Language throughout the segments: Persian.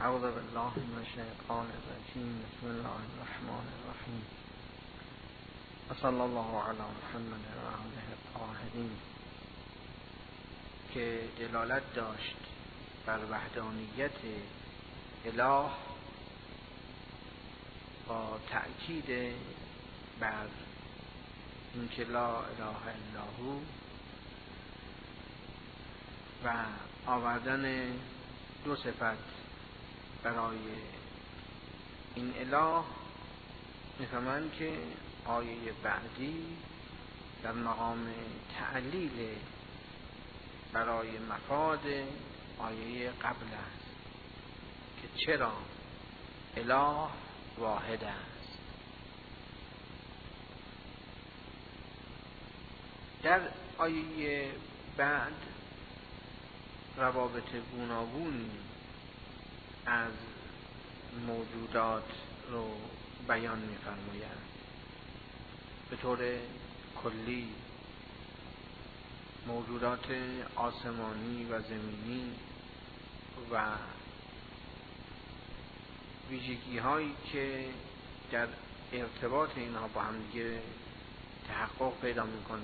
اعوذ بالله من الشیطان الرجیم. بسم الله الرحمن الرحیم. و صلی الله علی محمد و آله الطاهرین، که دلالت داشت بر وحدانیت اله با تأکید بر اینکه لا اله الا هو و آوردن دو صفت برای این اله. میفهمند که آیه بعدی در مقام تعلیل برای مفاد آیه قبل است که چرا اله واحد است. در آیه بعد روابط گوناگونی از موجودات رو بیان می‌فرمایند. به طور کلی موجودات آسمانی و زمینی و ویژگی هایی که در ارتباط اینها با هم دیگه تحقق پیدا میکنه،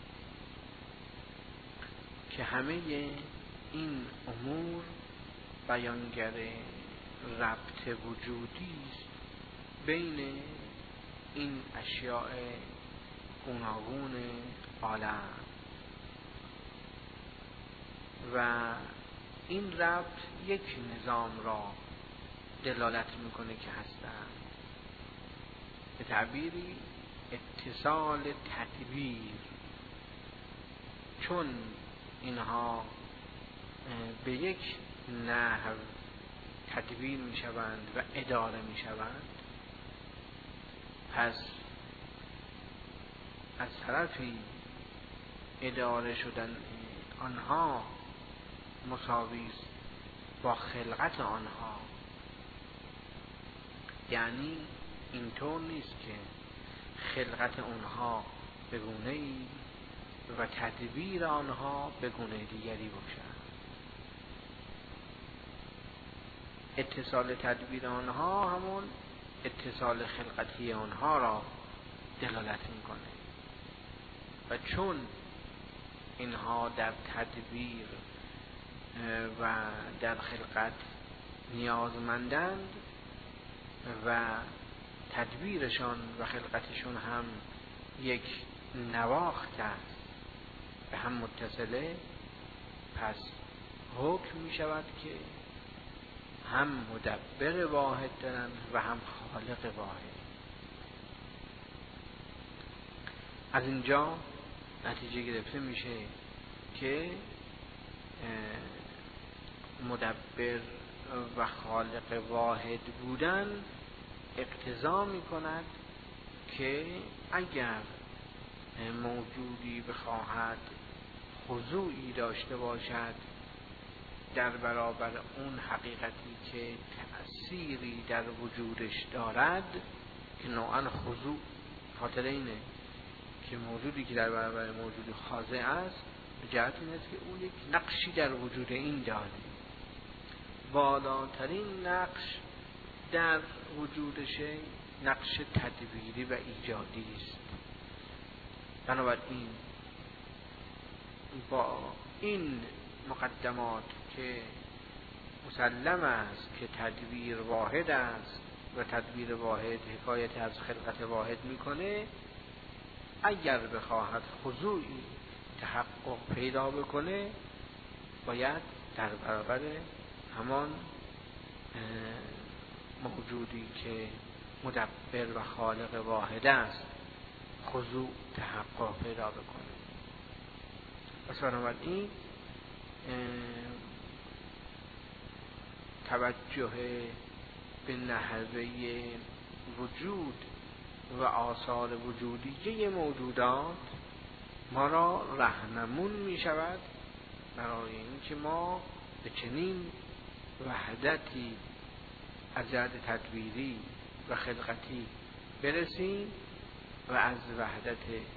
که همه این امور بیانگر ربط وجودی است بین این اشیاء گوناگون عالم، و این ربط یک نظام را دلالت میکنه که هستند. به تعبیری اتصال تدبیر، چون اینها به یک نحو تدبیر میشوند و اداره میشوند، پس از طرفی اداره شدن آنها مساوی است با خلقت آنها. یعنی اینطور نیست که خلقت آنها به گونه‌ای و تدبیر آنها به گونه دیگری باشد. اتصال تدبیر آنها همون اتصال خلقتی آنها را دلالت میکنه، و چون اینها در تدبیر و در خلقت نیازمندند و تدبیرشان و خلقتشون هم یک نواخت است به هم متصله، پس حکم می شود که هم مدبر واحد دارند و هم خالق واحد. از اینجا نتیجه گرفته میشه که مدبر و خالق واحد بودن اقتضا می کند که اگر موجودی بخواهد خضوعی داشته باشد در برابر اون حقیقتی که تأثیری در وجودش دارد، که نوعا خضوع خاطر اینه که موجودی که در برابر موجود خاضع است به جهت این است که اون یک نقشی در وجود این داره. بالاترین نقش در وجودش نقش تدبیری و ایجادی است. بنابراین با این مقدمات که مسلم است که تدبیر واحد است و تدبیر واحد حکایت از خلقت واحد میکنه، اگر بخواهد خضوعی تحقق پیدا بکنه باید در برابر همان موجودی که مدبر و خالق واحد است خضوع تحقق پیدا بکنه. پس بنابراین توجه به نحوه وجود و آثار وجودیه موجودات ما را راهنمون می شود برای اینکه ما به چنین وحدتی از جهت تدبیری و خلقتی برسیم و از وحدت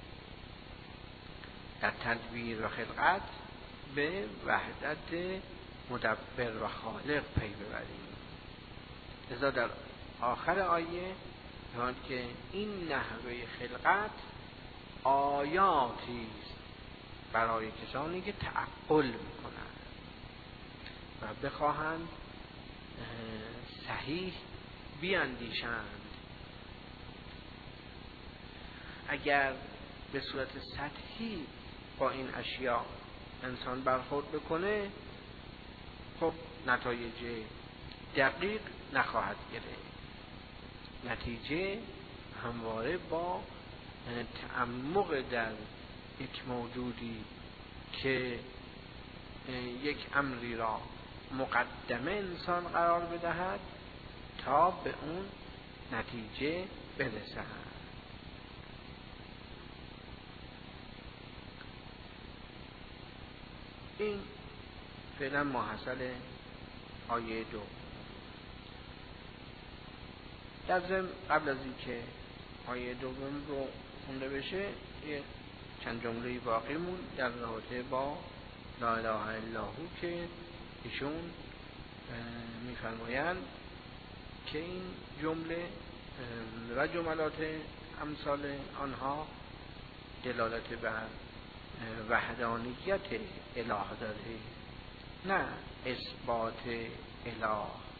در تدبیر و خلقت به وحدت مدبر و خالق پی ببریم. لذا در آخر آیه میگه که این نحوه خلقت آیاتی است برای کسانی که تعقل میکنند و بخواهند صحیح بیاندیشند. اگر به صورت سطحی با این اشیاء انسان برخورد بکنه، خب نتایج دقیق نخواهد گرفت. نتیجه همواره با تعمق در یک موجودی که یک امری را مقدمه انسان قرار بدهد تا به اون نتیجه برسد. این فعلا ماحصل آیه 2. در ضمن قبل از اینکه آیه 2 رو خونده بشه یه چند جمله باقی مون در رابطه با لا اله الا هو که ایشون میفرمایند که این جمله و جملات امثال آنها دلالت بر وحدانیت اله داره، نه اثبات اله.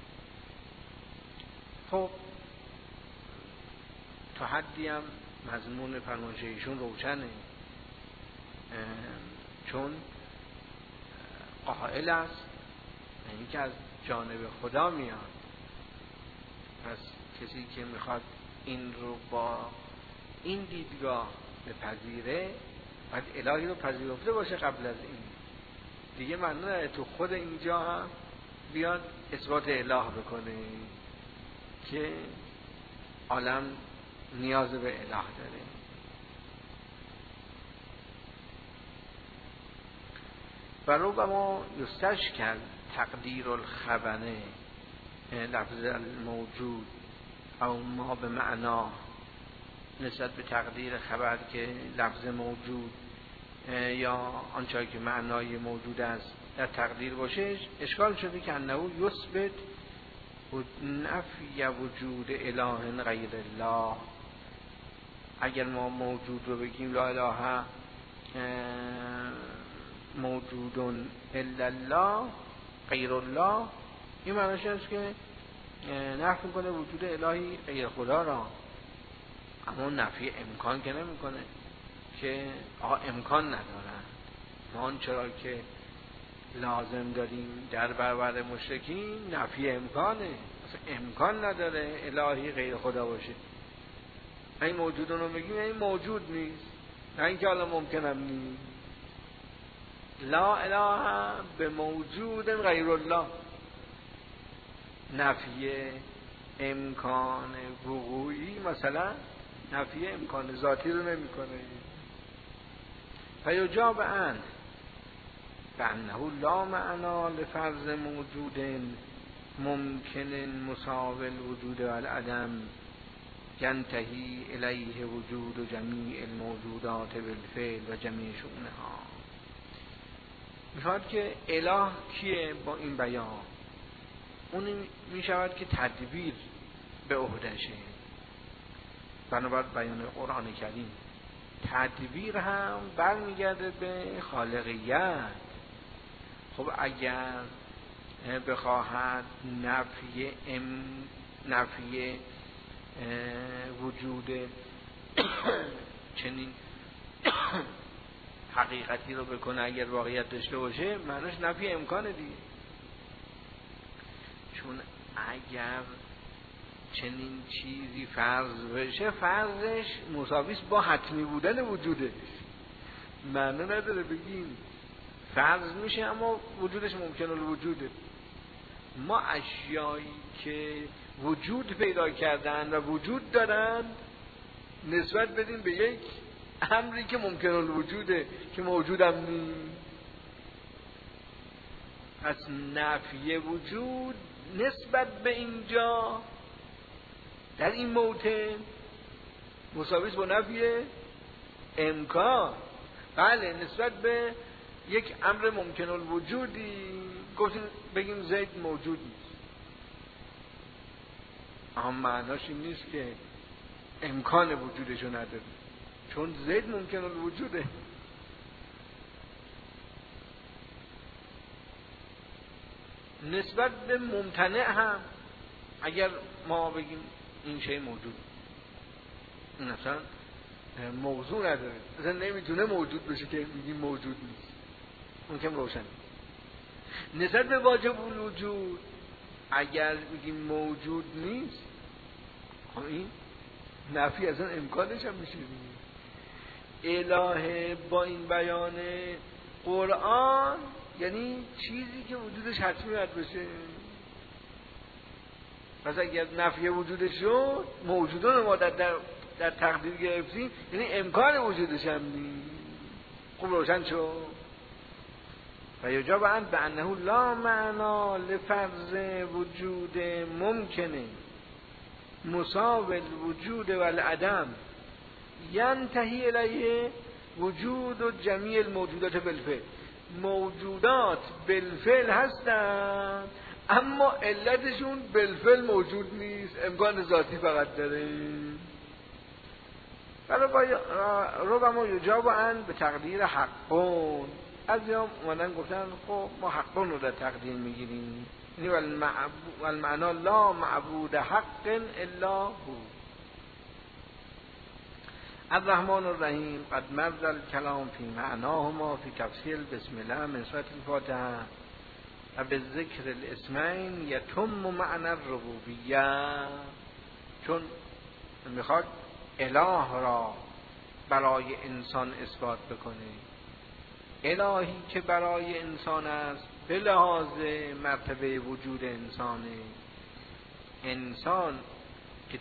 خب تا حدی هم مضمون فرمایش ایشون روشنه، چون قائل است یعنی که از جانب خدا میاد. پس کسی که میخواد این رو با این دیدگاه بپذیره باید الهی رو پذیرفته باشه قبل از این دیگه. معنی نداره تو خود اینجا هم بیاد اثبات اله بکنه که عالم نیاز به اله داره. و ربما یستشکل تقدیر الخبره لفظ الموجود او ما به معنا نسبت به تقدیر خبر که لفظ موجود یا آنچه که معنای موجود است در تقدیر باشه، اشکال شده که انه یثبت نفی وجود اله غیر الله. اگر ما موجود رو بگیم لا اله موجود الا الله غیر الله، این معنیش است که نفی کنه وجود الهی غیر خدا را، اما نفی امکان که نمی کنه که امکان ندارن. ما چرا که لازم داریم در برابر مشرکین نفی امکانه، اصلا امکان نداره الهی غیر خدا باشه. این موجودون رو بگیم این موجود نیست، نه اینکه حالا ممکنم نیست. لا اله به موجود غیر الله، نفی امکان وقوعی مثلا نفی امکان ذاتی رو نمی کنه. فیجاب ان بانه لا معنا لفرض موجود ممکن مساو الوجود و العدم ینتهی الیه وجود جمیع الموجودات بالفعل و جمیع شؤونها. میخواد که اله کیه با این بیان؟ اون می شود که تدبیر به عهدشه. بنابر بیان قرآن کریم تدبیر هم برمیگرده به خالقیت. خب اگر بخواهد نفی وجود چنین حقیقتی رو بکنه، اگر واقعیت داشته باشه، معنیش نفی امکانه دیگه. چون اگر چنین چیزی فرض بشه، فرضش مساویس با حتمی بودن وجوده، معنی نداره بگیم فرض میشه اما وجودش ممکن الوجوده. ما اشیایی که وجود پیدا کردن و وجود دارن نسبت بدیم به یک امری که ممکن الوجوده که موجودم نیست. پس نفی وجود نسبت به اینجا در این موطن مساویس با نفی امکان. بله نسبت به یک امر ممکن الوجودی گفتیم بگیم زید موجود نیست، اما معناش این نیست که امکان وجودشو نداره، چون زید ممکن الوجوده. نسبت به ممتنع هم اگر ما بگیم این شی موجود، این اصلا موضوع نداره، اصلا نمیتونه موجود بشه که میگیم موجود نیست، اون که روشن. نسبت به واجب الوجود اگر میگیم موجود نیست، این نفی اصلا امکانش هم میشه. الهه با این بیان قرآن یعنی چیزی که وجودش حتمی باید بشه. پس اگر نفی وجودش شد، موجودان ما در تقدیر گرفتیم، یعنی امکان وجودش هم نیست. خوب روشن شد. و یجاب ان بانه لا معنا لفرض وجود ممکنه مساو الوجود والعدم ینتهی الیه وجود و جمیع الموجودات بالفعل. موجودات بالفعل هستن اما علتشون بالفعل موجود نیست، امکان ذاتی فقط داره. ربما یجاب ان به تقدیر حقون. از یا اومدن گفتن خب ما حقون رو در تقدیر میگیریم، یعنی والمعنا لا معبود حق الا هو. الرحمن الرحیم قد مرد الکلام فی معناهما فی تفسیر بسم الله من سورة الفاتحه و به ذکر الاسمین یتم معنی الربوبیه. چون میخواد اله را برای انسان اثبات بکنه، الهی که برای انسان است به لحاظ مرتبه وجود انسانه. انسان که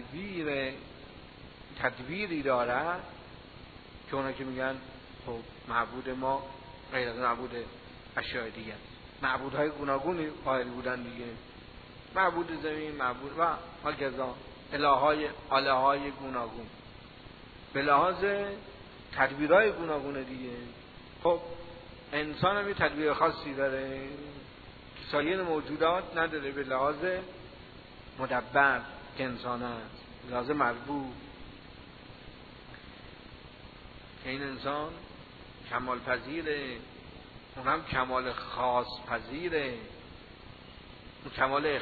تدبیری داره، که اونا که میگن خب معبود ما غیر از معبود اشیاء دیگه، معبودهای گوناگونی قائل بودن دیگه، معبود زمین، معبود و هکذا الههای گوناگون به لحاظ تدبیرهای گوناگون دیگه. خب انسان هم یه تدبیر خاصی داره که سایر موجودات نداره به لحاظ مدبر که انسان است، به لحاظ مربوط. که این انسان کمال پذیره، اونم کمال خاص پذیره. اون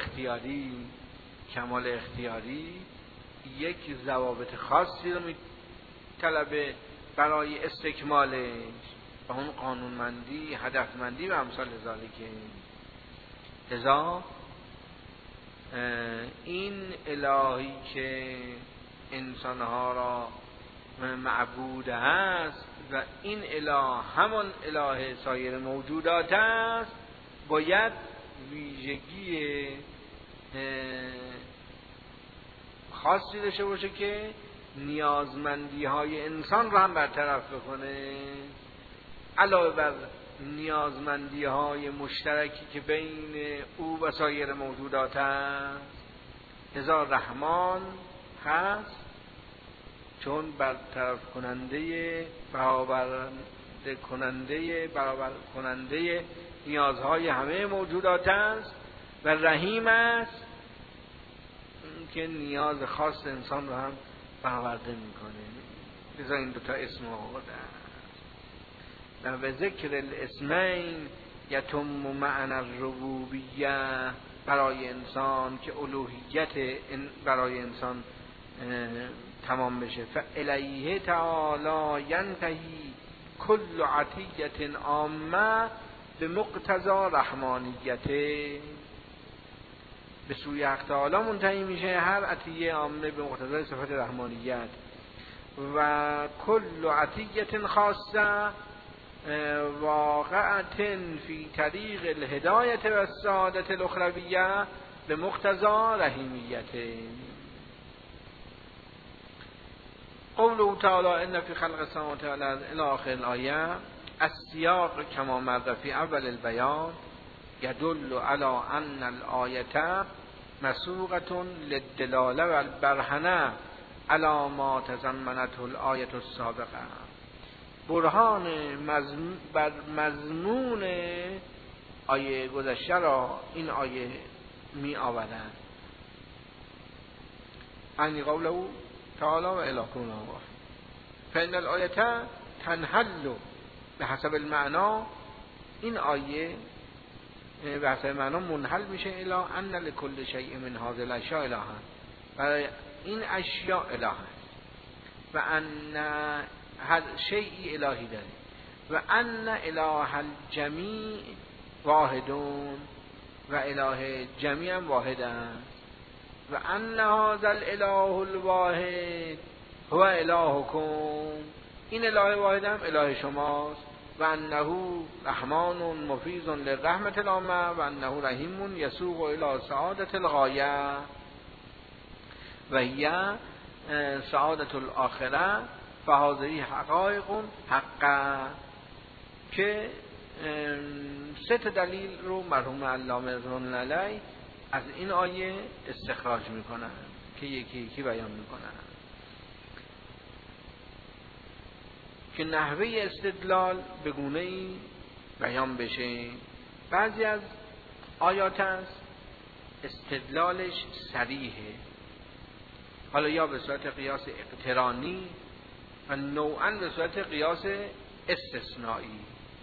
کمال اختیاری یک ضوابط خاصی رو میطلبه برای استکمالش و اون قانونمندی، هدفمندی و امثال ذالکه. لذا این الهی که انسانها را معبود است و این اله همان اله سایر موجودات است، باید ویژگی خاصی داشته باشه که نیازمندی های انسان را هم برطرف بکنه، علاوه بر نیازمندی های مشترکی که بین او و سایر موجودات است. لذا رحمان هست چون برطرف کننده، برابر کننده نیازهای همه موجودات است، و رحیم است که نیاز خاص انسان رو هم برآورده میکنه. لذا این دوتا اسم آورده و به ذکر الاسمین یتم معنی الربوبیه برای انسان که الوهیت برای انسان تمام بشه. فالیه تعالی ینتهی کل عطیت عامه به مقتضی رحمانیته. به سوی حق تعالی منتهی میشه هر عطیه عامه به مقتضی صفت رحمانیت. و کل عطیت خاصه واقعت فی طریق الهدایت و السعادت الاخرویه به مقتضی رحیمیته. قوله تعالی ان فی خلق السماوات والارض الی آخر الآیه. السیاق کما مر فی اول البیان یدل علی ان الآیه مسوقة للدلاله و البرهنه علی ما تضمنته الآیه السابقه. برهان بر مضمون آیه گذشته را این آیه می آورد. عنی قوله تعالی و الهکم اله واحد. فإن الآیه تنحل به حسب المعنا، این آیه به حسب معنا منحل میشه الی ان لکل شیء من هذه الاشیاء الها، برای این اشیاء اله هست و ان هر شیء الهی داره و ان اله الجمیع واحدون و اله جمیع هم واحد است و ان هذا الاله الواحد هو الهکم، این اله واحد هم اله شماست و انه رحمان مفیض للرحمة العامة و انه رحیم یسوق الی سعادة الغایه و هی سعادة الاخره فهذه حقایق حقا، که سه دلیل رو مرحوم علامه رضوان علیه از این آیه استخراج میکنن که یکی یکی بیان میکنن که نحوه استدلال به گونه‌ای بیان بشه. بعضی از آیات است استدلالش صریحه، حالا یا به صورت قیاس اقترانی و نوعاً به صورت قیاس استثنایی.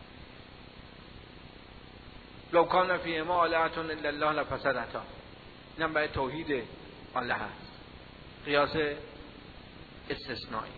لو کان فیهما آلهة الا الله لفسدتا، اینم برای توحید الله هست، قیاس استثنایی.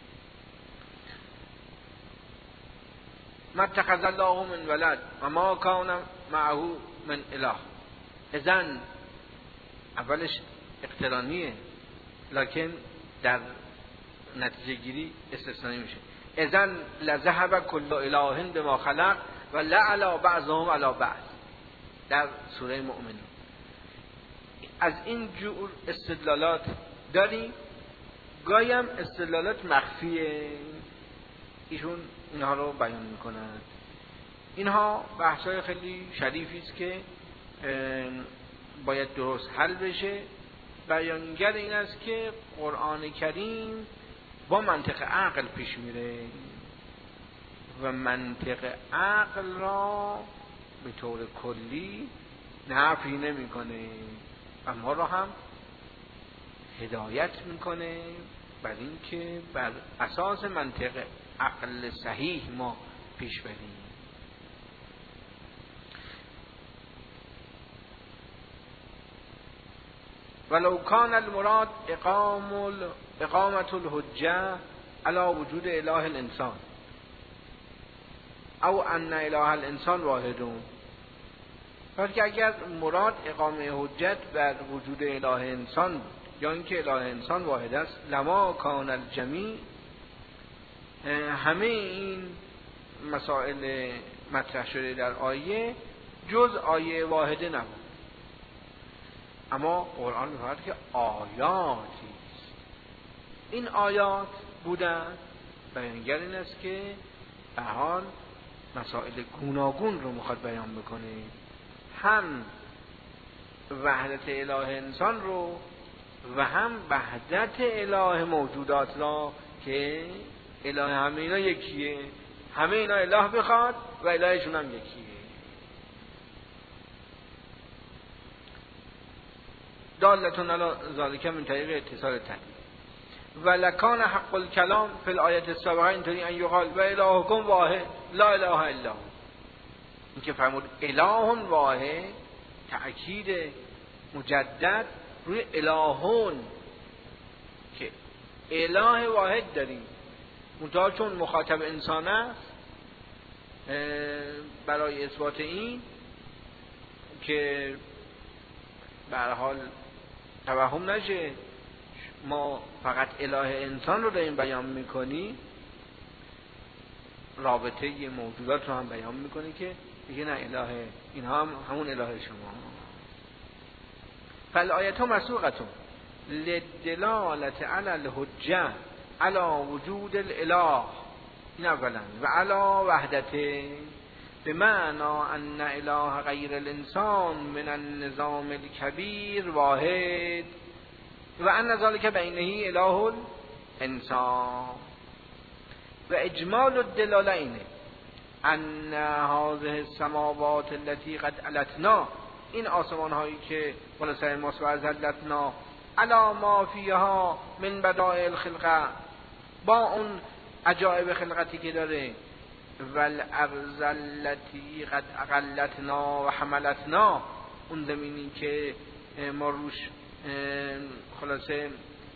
ما اتخذ الله من ولد و ما کان معه من اله، اذن اولش اقترانیه لکن در نتیجه گیری استثنایی میشه. اذن لذهب کل اله بما خلق و لعلی بعضهم علی بعض در سوره مؤمنون. از این جور استدلالات داریم، گاهی هم استدلالات مخفیه، ایشون اینها رو بیان میکنند. اینها بحثای خیلی شریفی است که باید درست حل بشه. بیانگر این است که قرآن کریم با منطق عقل پیش میره و منطق عقل را به طور کلی نفی نمیکنه، اما را هم هدایت میکنه بر این که بر اساس منطق عقل صحیح ما پیش بریم. ولو کان المراد اقامت الحجه علی وجود اله الانسان او ان اله الانسان واحدون، که اگر مراد اقامه حجت بر وجود اله انسان بود یا اینکه اله انسان واحد است، لما کان الجمیع، همه این مسائل مطرح شده در آیه جز آیه واحده نبود. اما قرآن می‌فرماید که آیاتی است، این آیات بودن. بیانگر این است که به حال مسائل گوناگون رو میخواد بیان بکنه، هم وحدت اله انسان رو و هم وحدت اله موجودات را که اله همه اینا یکیه، همه اینا اله بخواد و الهشون هم یکیه. دالتون علی ذالک من طریق اتصال تنید و لکان حق الکلام فی الآیت السابقه اینطوری ان یقال و الهکم واحد لا اله الا هو، این که فرمود اله واحد تأکید مجدد روی الهون که اله واحد داریم، منتها چون مخاطب انسان است برای اثبات این که به هر حال توهم نشه ما فقط اله انسان رو داریم بیان میکنی، رابطه موجودات رو هم بیان میکنی که دیگه نه اله اینها هم همون اله شما. فالآیت مسوقتون لدلالت علی الحجه علی وجود الاله، این اولا، و علی وحدته بمعنى ان اله غیر الانسان من النظام الكبیر واحد و ان ذلك بینه اله الانسان و اجمال الدلاله اینه ان هذه السماوات التي قد علتنا، این آسمان هایی که بالا سر ماست و ذلتنا علی ما فیها من بدائع الخلقه، با اون عجایب خلقتی که داره، والارض التي قد اقلتنا و حملتنا، اون زمینی که ما روش خلاصه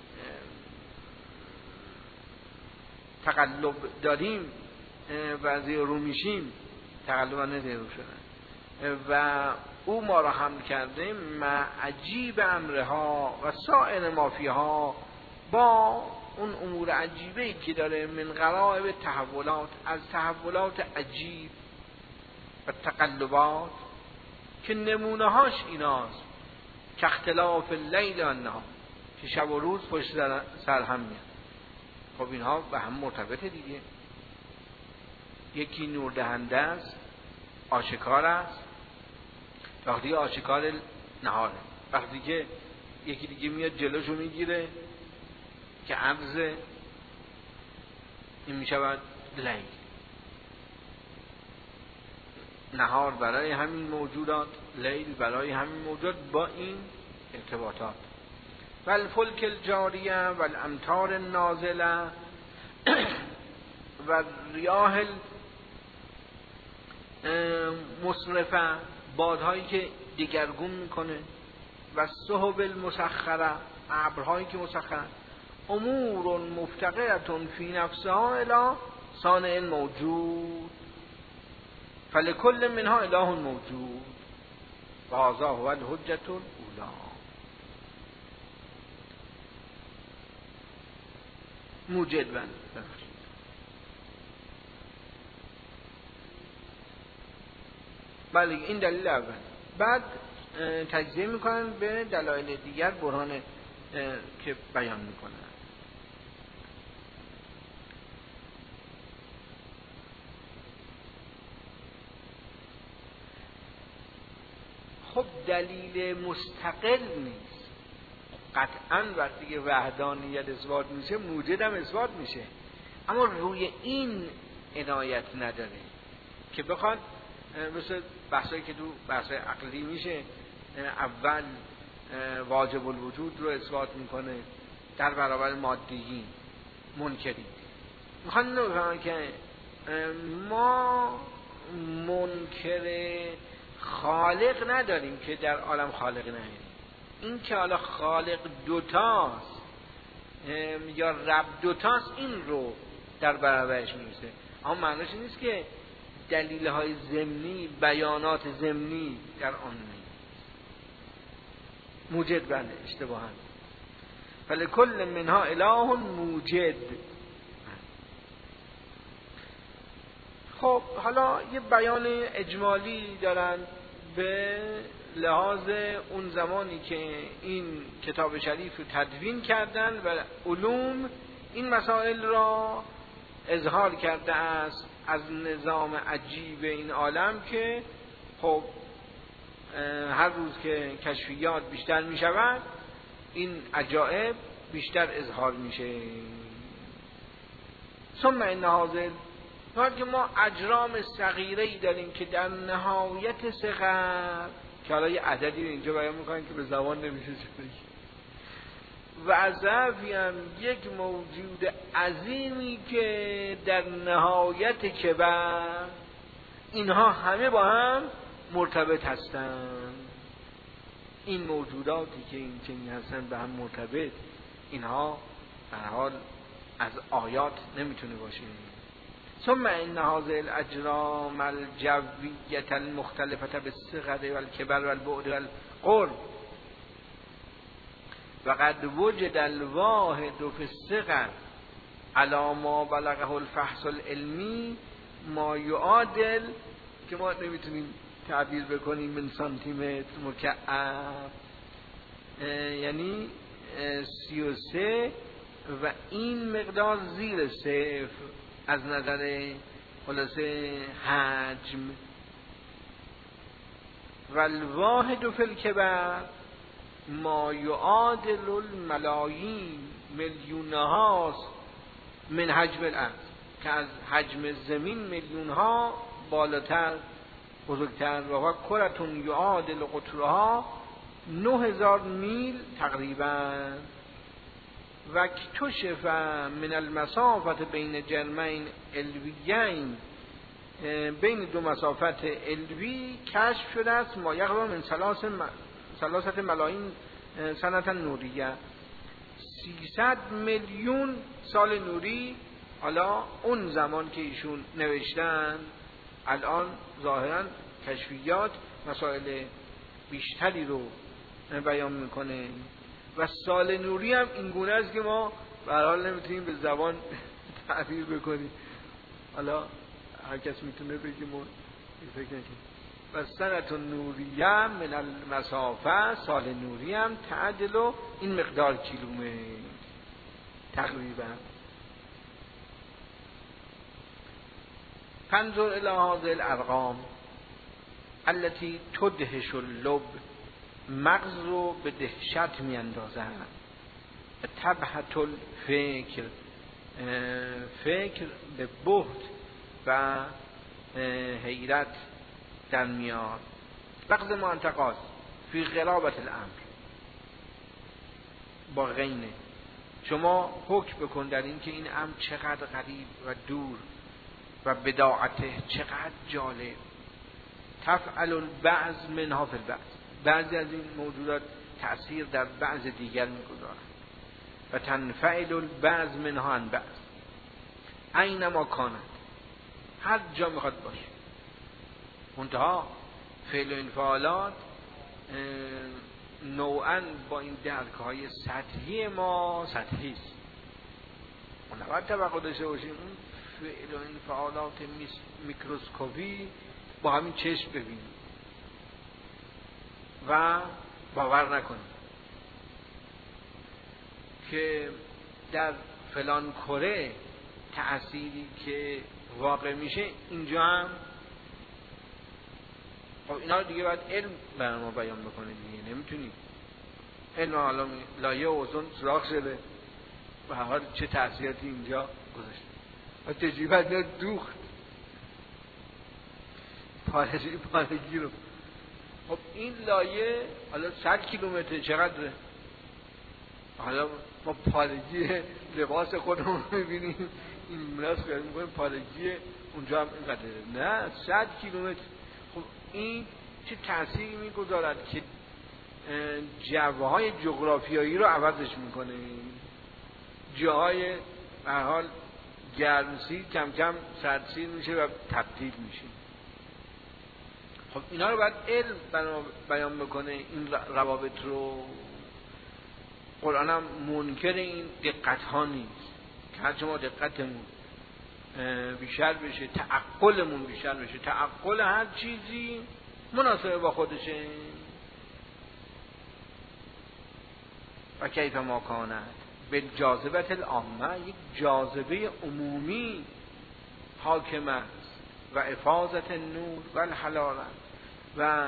تقلب داریم و زیر رو میشیم، تقلب نه زیر رو شدن، و او ما را حمل کرده مع عجیب امرها و سائر ما فیها، با اون امور عجیبه‌ای که داره، من غرایب تحولات، از تحولات عجیب و تقلبات که نمونه هاش ایناست، که اختلاف اللیل و النهار، که شب و روز پشت سر هم میاد. خب اینها به هم مرتبطه دیگه، یکی نور دهنده است، آشکار است، وقتی آشکار نهاره، وقتی که یکی دیگه میاد جلوشو میگیره که عبزه، این میشود لیل. نهار برای همین موجودات، لیل برای همین موجود، با این ارتباطات. والفلک الجاریه والامطار النازله و ریاح مصرفه، بادهایی که دگرگون میکنه، و سحب المسخره، ابرهایی که مسخره، امور مفتقرة فی نفسها الی صانع موجود، فلکل منها اله موجود و هذا هو الحجة الاولی. موجد بله، این دلیل اول. بعد تجزیه میکنن به دلایل دیگر، برهان که بیان میکنن. خب دلیل مستقل نیست، قطعا وقتی که وحدانیت اثبات میشه موجد هم اثبات میشه، اما روی این عنایت نداره که بخواد مثل بحثایی که تو بحث عقلی میشه، اول واجب الوجود رو اثبات میکنه در برابر مادیین منکرین، میخوان نمیفهمن که ما منکر خالق نداریم که در عالم خالق نداریم. این که حالا خالق دوتاست یا رب دوتاست، این رو در برابرش میرسه، اما معنیش نیست که دلیل های ضمنی، بیانات ضمنی در آن نیست. موجد بله، اشتباهاً. فلکل منها اله موجد. خب حالا یه بیان اجمالی دارن به لحاظ اون زمانی که این کتاب شریف رو تدوین کردن و علوم این مسائل را اظهار کرده است از نظام عجیب این عالم، که خب هر روز که کشفیات بیشتر می شود این عجایب بیشتر اظهار میشه. ثم این حاضر که ما اجرام صغیره‌ای داریم که در نهایت صغر، که حالا یه عددی رو اینجا بیان میکنن که به زبان نمیشه چطوری، و عذابی هم یک موجود عظیمی که در نهایت کبر، اینها همه با هم مرتبط هستند. این موجوداتی که این چنین هستن به هم مرتبط، اینها به هر حال از آیات نمیتونه باشه. ثم ان هذه الاجرام الجویه المختلفه بالصغر والكبر والبعد والقرب وقد وجد الواحد في الصغر على ما بلغه الفحص العلمی ما یعادل، که ما نمیتونیم تعبیر بکنیم من سانتیمتر مکعب، یعنی 33 و این مقدار زیر صفر از نظر خلاصه حجم. و الواحد فی الکبر ما یعادل الملایین، میلیون هاست من حجم الارض، که از حجم زمین میلیون ها بالاتر، بزرگتر. و کرتون یعادل قطرها 9000 میل تقریبا. و اکتشف من المسافت بین جرمین علویین، بین دو مسافت علوی کشف شده است ما یقرب من 3 ملایین سنة نوریه، 300 میلیون سال نوری. حالا اون زمان که ایشون نوشتن، الان ظاهرا کشفیات مسائل بیشتری رو بیان میکنه و سال نوری هم این گونه است که ما به هر حال نمیتونیم به زبان تعبیر بکنیم. حالا هر کس میتونه بگه ما فکر نکنیم. و سنة نوریه من المسافه، سال نوری هم تعدل این مقدار کیلومتر تقریبا. فانظر الی هذه الارقام التي تدهش اللب، مغز رو به دهشت میاندازن. تبهت الفکر، فکر به بهت و حیرت در میاد. لقد منتقاس فی غرابت الامر، با غینه شما حکم بکن در این که این امر چقدر غریب و دور و بداعته چقدر جالب. تفعل البعض منها فی البعض، بعضی از این موجودات تأثیر در بعض دیگر میگذارند. و تنفعل البعض منها عن بعض اینما کانت، هر جا میخواد باشه. منتها فعل و انفعالات نوعا با این درک‌های سطحی ما سطحی است. ما نباید توقع داشته باشیم اون فعل و انفعالات میکروسکوپی با همین چشم ببینیم و باور نکنیم که در فلان کره تأثیری که واقع میشه اینجا هم. خب اینا دیگه باید علم برای ما بیان بکنه دیگه، نمیتونیم. علم حالا لایه اوزون سوراخ شده و هر چه تأثیراتی اینجا گذاشته و تجربه دوخت پارگی رو. خب این لایه حالا 100 کیلومتر چقدره؟ حالا ما پارگی لباس خودمون میبینیم این مناس خیلی میکنیم پارگی اونجا هم اینقدره، نه 100 کیلومتر. خب این چه تأثیری میگذارد که جوهای جغرافیایی رو عوضش میکنه. جاهای به هر حال گرمسیر کم کم سردسیر میشه و تبدیل میشه. خب اینا رو باید علم بیان بکنه این روابط رو. قرآن هم منکر این دقت ها نیست که هرچه ما دقتمون بیشتر بشه، تعقلمون بیشتر بشه، تعقل هر چیزی مناسبه با خودشه. و کیف ما کانت بالجاذبه العامه، یک جاذبه عمومی حاکم است. و افاضت النور و الحلاله و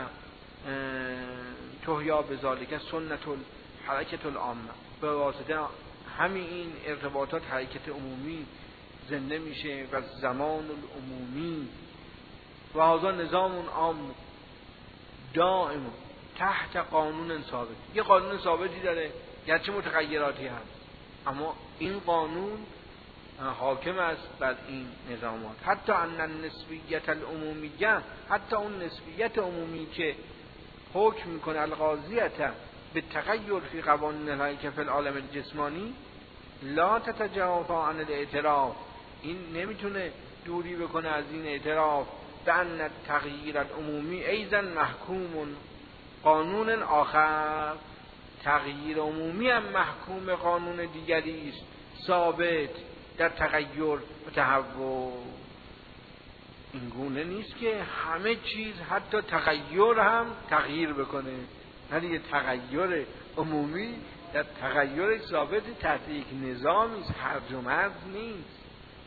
تحیا بذالک سنت الحرکت العامه، به واسطه همین این ارتباطات حرکت عمومی زنده میشه و زمان العمومی. و هذا نظام عام دائم تحت قانون ثابت، یه قانون ثابتی داره گرچه متغیراتی هست، اما این قانون حاکم است بر این نظامات. حتی ان النسبیت العمومیه، حتی اون نسبیت عمومی که حکم میکنه القاضیت به تغییر فی قوانین الحرکه فی العالم الجسمانی لا تتجافا عن الاعتراف، این نمیتونه دوری بکنه از این اعتراف به ان التغییر العمومی ایضا محکوم قانون آخر، تغییر عمومی هم محکوم قانون دیگری است ثابت در تغییر و تحول. این گونه نیست که همه چیز حتی تغییر هم تغییر بکنه، نه دیگه تغییر عمومی در تغییر ثابت تحت یک نظامی است، هرج و مرج نیست.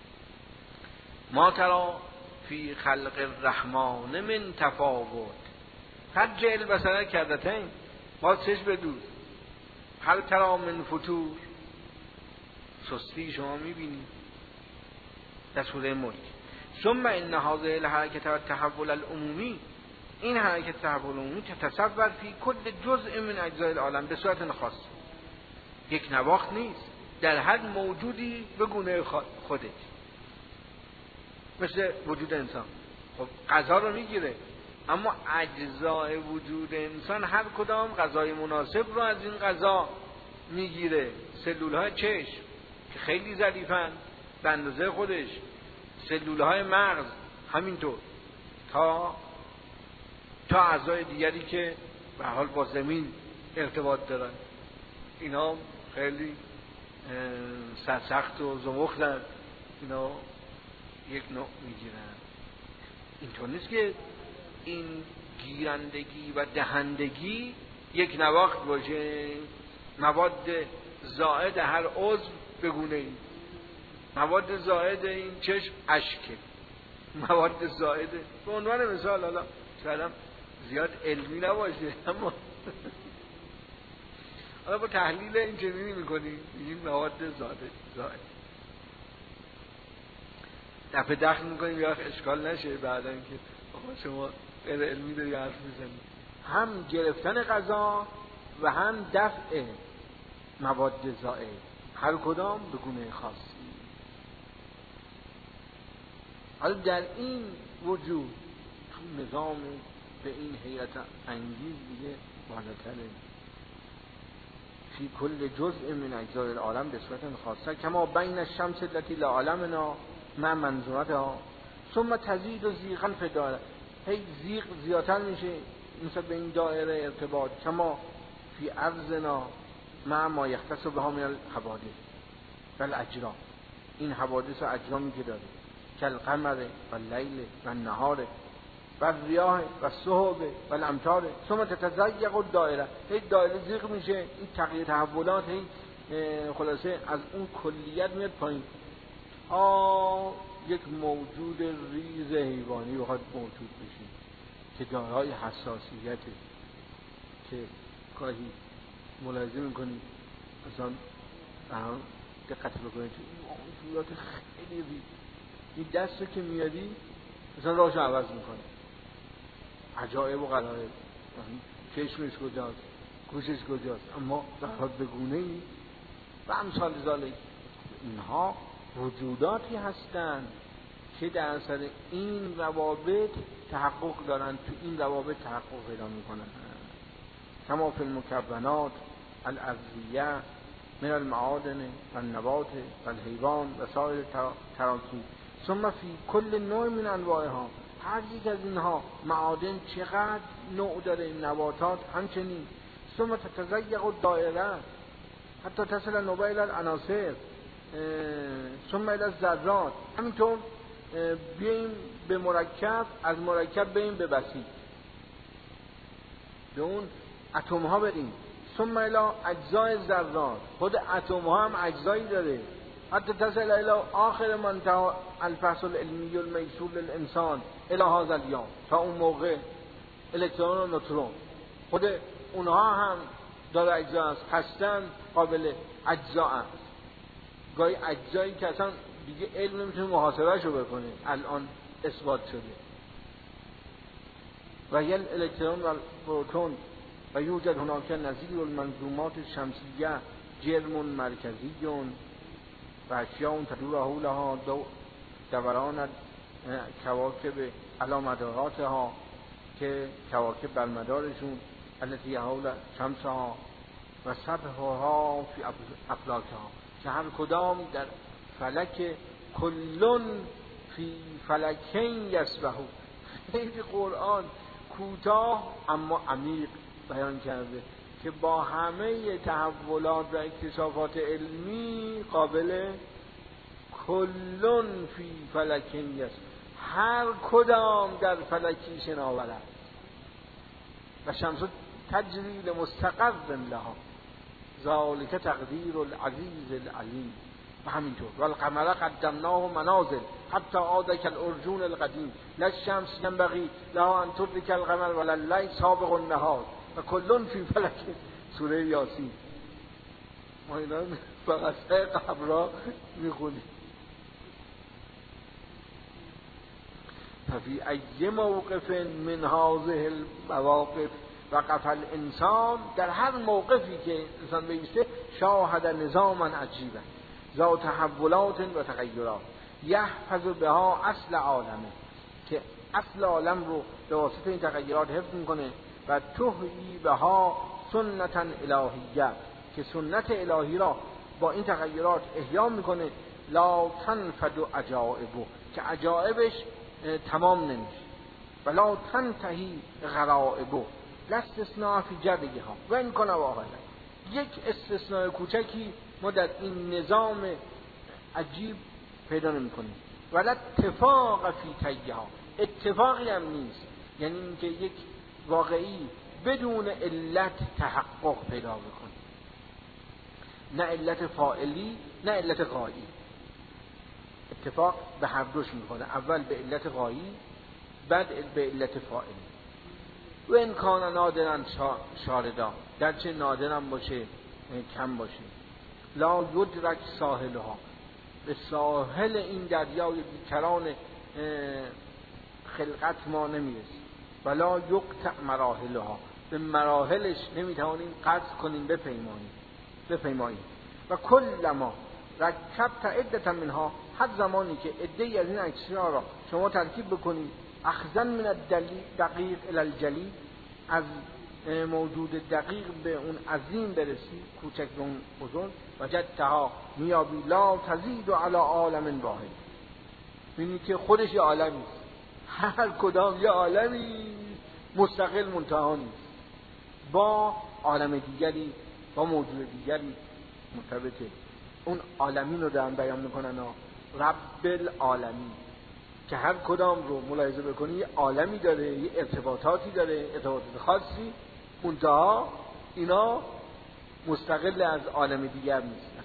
ما ترا فی خلق الرحمن من تفاوت، حج البصر کردتین، باز چشم بدوز. هل ترا من فتور، سستی شما میبینید در سوره ملک. ثم ان هذه الحرکت و التحول العمومی، این حرکت تحول عمومی تتصور فی کل جزء من اجزای العالم به صورت خاص، یک نواخت نیست، در هر موجودی به گونه خودش، مثل وجود انسان. خب غذا رو میگیره، اما اجزای وجود انسان هر کدام غذای مناسب رو از این غذا میگیره. سلولهای چشم که خیلی ظریفن به اندازه خودش، سلولهای مغز همینطور، تا اعضای دیگری که به حال با زمین ارتباط دارن، اینا خیلی سرسخت و زمختن، اینا یک نوع میگیرن. اینطور نیست که این گیرندگی و دهندگی یک نواخت باشه. مواد زائد هر عضو بگونه این، مواد زائد این چشم اشکه، مواد زائد به عنوان مثال، حالا شاید زیاد علمی نباشه اما حالا با تحلیل این چنینی میکنیم، این مواد زائد دفعه دخل میکنیم یا اشکال نشه بعدا که آقا شما غیر علمی داری حرف میزنید. هم گرفتن غذا و هم دفع مواد زائد، هر کدام به گونه خاصی. حالا در این وجود تو نظام به این حیرت انگیز دیگه بالاتره، فی کل جزء من اجزای العالم به صورت خاصه، کما بین الشمس التي لا عالمنا مع منظومتها ثم تزید و زیغا فی دایره، هی زیغ زیادتر میشه مثل به این دایره ارتباط، کما فی ارضنا مع ما یختص بها من الحوادث والاجرام، این حوادث و اجرامی که داره، کالقمر و اللیل و النهار و الریاح و السحب و الامطار، ثم تتضیق الدائره، هی دایره زیغ میشه، این تغییر تحولات هی خلاصه از اون کلیت میاد پایین. یک موجود ریز حیوانی بخواد موجود بشه که دارای حساسیته، که گاهی ملاحظه میکنید مثلا دقت بکنید تو این موجودات خیلی ریز، این دست رو که میادی مثلا راهشو عوض میکنه، عجایب و غرایب، چشمش کجاست، گوشش کجاست، اما در به گونه‌ای و امثال ذالک. اینها وجوداتی هستند که در اثر این روابط تحقق دارن، تو این روابط تحقق پیدا میکنن. کما فی المکونات الارضیه من المعادن و النبات و الحیوان و سایر تراکیب، ثم فی کل نوع من انواعها، هر یک از اینها معادن چقدر نوع داره، نباتات همچنین. ثم تتضیق الدائره حتی تصل نوبه الی العناصر ثم الی الذرات، همینطور بیاییم به مرکب، از مرکب بریم به بسیط، به اون اتم ها بریم، ثم الی اجزای ذرات، خود اتم ها هم اجزایی داره، حتی تصل الی آخر منتهى الفحص العلمی المیسور للانسان الی هذا الیوم، تا اون موقع الکترون و نوترون خود اونها هم داره اجزا هست، هستن قابل اجزا هست، گاهی اجزایی که اصلا دیگه علم نمیتونه محاسبه شو بکنه الان اثبات شده. و یل الکترون و پروتون و یوجد هناک نظیر المنظومات الشمسیه جرم مرکزیون و اشیاء تدور حولها دوران کواکب علی مداراتها، که کواکب بر مدارشون التي حول شمسها و سبحها فی افلاکها، که هر کدام در فلک کلون فی فلکین یسبحون. خیلی قرآن کوتاه اما عمیق بیان کرده که با همه تحولات و اکتشافات علمی قابل کلون فی فلکین یسبحون، هر کدام در فلکی شناور است. و شمس تجری لمستقر لها ذالک تقدیر العزیز العلیم. و همینطور و القمر قدمناه منازل حتی عاد کالعرجون القدیم لا الشمس ينبغي لها ان تدرك القمر ولا الليل سابق النهار و کلون فی فلک. سوره یاسین. ما اینا فقط قبرا میخونیم. ففی ای موقف من هذه المواقف وقف الانسان، در هر موقفی که انسان بیسته شاهد نظاما عجیبا ذا تحولات و تغیرات یحفظ بها اصل عالمه، که اصل عالم رو به واسطه این تغییرات حفظ میکنه و تحیی بها سنتا الهیه، که سنت الهی را با این تغییرات احیا میکنه. لا تنفد عجائبه، که عجائبش تمام نمیشه. ولا تنتهی غرائبه، لا استثناء فی جرگها و این کنه واقعا. یک استثناء کوچکی ما در این نظام عجیب پیدا نمی‌کنیم. ولا اتفاق فی تیها، اتفاقی هم نیست، یعنی اینکه یک واقعی بدون علت تحقق پیدا بکنه، نه علت فاعلی نه علت غایی. اتفاق به هر دوش میکنه، اول به علت غایی بعد به علت فاعلی. و این کان نادرن شاردا، گرچه نادرم باشه کم باشه. لا یدرک ساحلها، به ساحل این دریای بیکران خلقت ما نمیرسیم. ولا یقطع مراحلها، به مراحلش نمیتوانیم قطع کنیم بپیماییم. و کل ما رکبت عدة منها، هر زمانی که عده‌ای از این اجزا را شما ترکیب بکنید، اخذا من الدقیق الی الجلی، از موجود دقیق به اون عظیم برسی، کوچک به اون بزرگ، وجدتها میابی لا تزید علی عالم واحد، ببینید که خودش یه عالمی است، هر کدام یه عالمی مستقل منتها نیست، با عالم دیگری با موجود دیگری مرتبطه. اون عالمین رو دارن بیان میکنن، رب العالمین، که هر کدام رو ملاحظه بکنی یه عالمی داره، یه ارتباطاتی داره، ارتباطات خاصی، منتها اینا مستقل از عالم دیگر نیستن.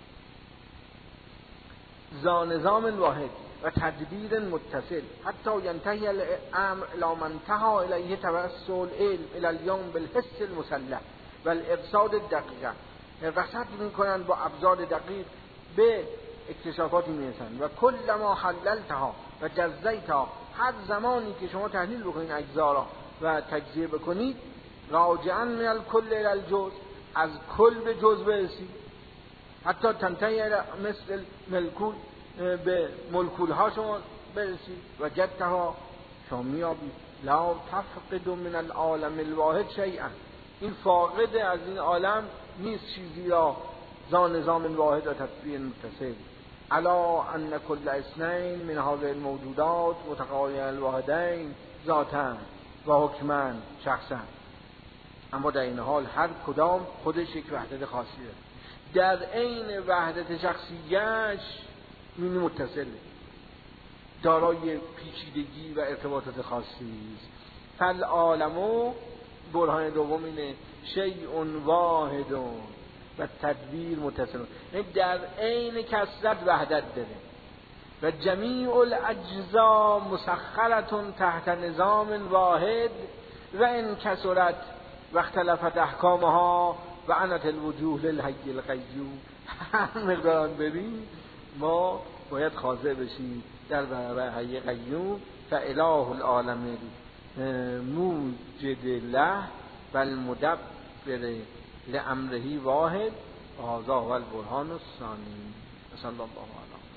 ذا نظام واحد و تدبیر متصل حتی ینتهی الامر الی من انتهى الیه توسل العلم الی اليوم بالحس المسلح و الارصاد الدقیقه، رصد میکنن با ابزار دقیق به اکتشافاتی میرسن. و کل ما حللتها و جزیتها، هر زمانی که شما تحلیل بکنید اجزا را و تجزیه بکنید، راجعا من الکل الی الجزء، از کل به جزء برسید، حتی تنتهی مثل ملکول، به ملکول ها شما برسید. و جدتها، شما میابید لا تفقد من العالم الواحد شیئا، این فاقد از این عالم نیست چیزی را. ذا نظام واحد و تدبیر متصل، الا ان کل اثنین من هذه الموجودات متقاین الواحدین ذاتا و حکما شخصا، اما در این حال هر کدام خودش یک وحدت خاصی داره، در عین وحدت شخصیش این متصله، دارای پیچیدگی و ارتباطات خاصی است. فالعالم، برهان دوم اینه، شیء واحد و تدبیر متصل، در عین کثرت وحدت داره و جمیع الاجزا مسخرة تحت نظام واحد و ان کثرت و اختلفت احکامها و عنت الوجوه للحی القیوم. هر مقدار ببین ما باید خاضع بشیم در برابر حی قیوم. فاله العالم موجد له و المدبر لامره واحد، هذا هو البرهان الثانی. صلی الله علیه